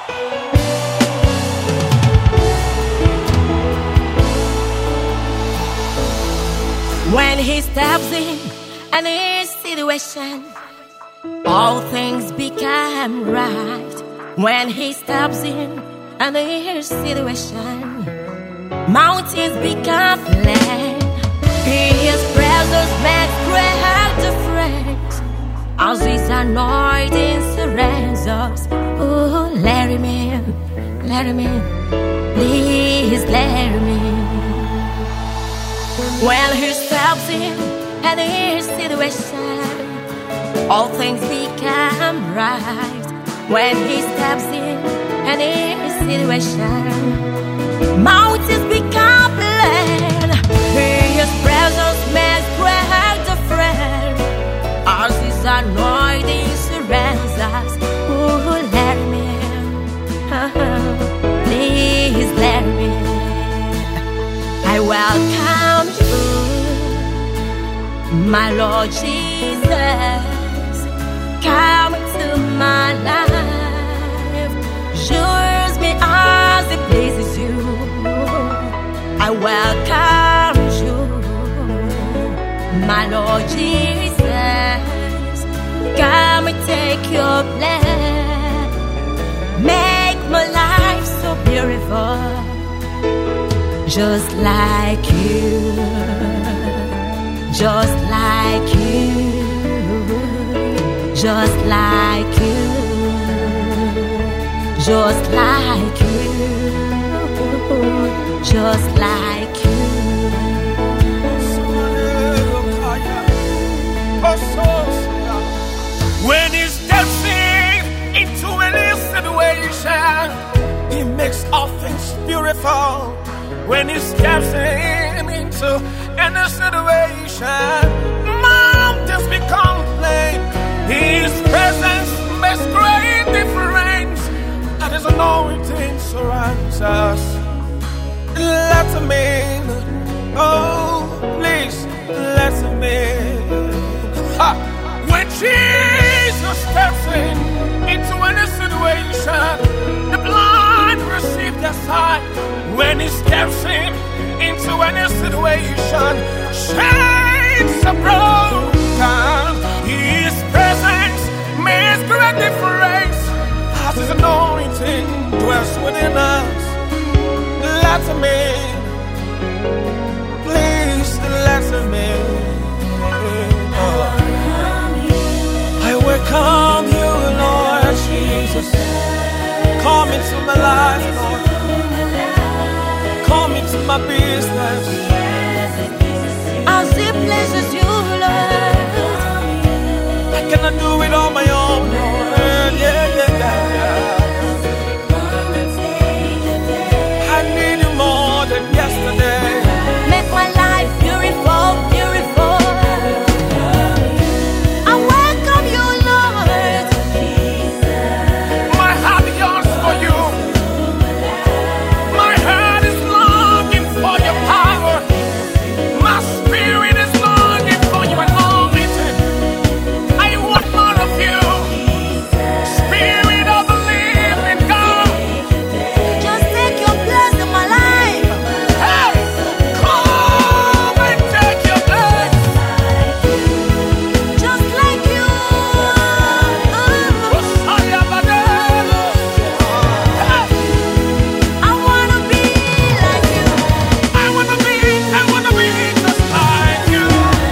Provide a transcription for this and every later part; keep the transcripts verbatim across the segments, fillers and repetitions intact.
When he steps in any situation, all things become right. When he steps in any situation, mountains become plain. His presence makes great difference as his anointing surrounds us. Oh, let him in, let him in, please let him in. When he steps in any situation, all things become right. When he steps in any situation, mountains become plain. His presence makes great difference as his anointing surrounds us. Oh, let him in, please let him in. I welcome you, my Lord Jesus. Come into my life, use me as it pleases you. I welcome you, my Lord Jesus. Come and take your place, make my life so beautiful, just like you, just like you, just like you, just like you, just like you. When he steps in into any situation, he makes all things beautiful. When he steps in into any situation, mountains become plain. His presence makes great difference, and his anointing surrounds us. Let him in, oh please, let him in. Ha. When Jesus steps in into any situation, the blind receive their sight. When he steps in into any situation, chains are broken. His presence makes great difference as his anointing dwells within us. Let him in, please let him in. Oh. I welcome you, Lord Jesus. Come into my life, Lord. Come into my business. As it pleases you, Lord. I cannot do it on my own, Lord. Yeah, yeah, yeah, yeah. I need you more than yesterday. Make my life beautiful, beautiful. I welcome you, Lord. My heart yearns for you. My heart is longing for your power. My spirit is longing for your anointing. I want more of you. Spirit of the living God. Just take your place in my life. Hey, come and take your place. Just like you. Messiah Badelo. Hey, I wanna be like you. I wanna be, I wanna be just like you.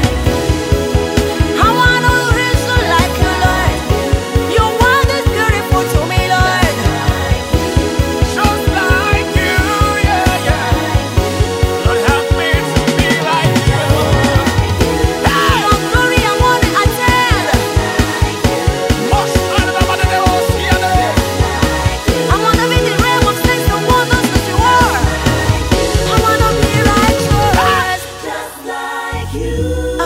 I wanna whistle like you, Lord. Your word is beautiful to me, Lord. Just like you, yeah, yeah. Lord, help me to be like you. Hey, Your glory I wanna attend. Messiah Badelo, Siane. I wanna be the realm of signs and wonders that you are. I wanna be righteous. Just like you. I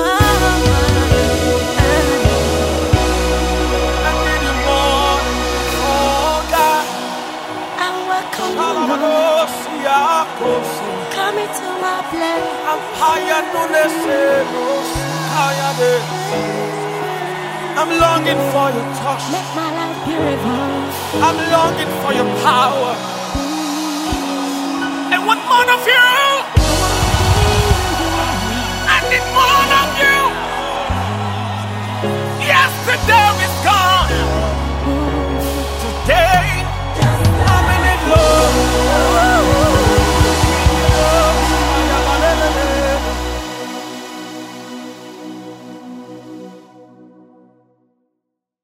need you more, oh God. I welcome you, Lord. Alabado, Siakose. Come into my place. I'm higher, no less, higher than. I'm longing for your touch. Make my life beautiful. I'm longing for your power. And one more of your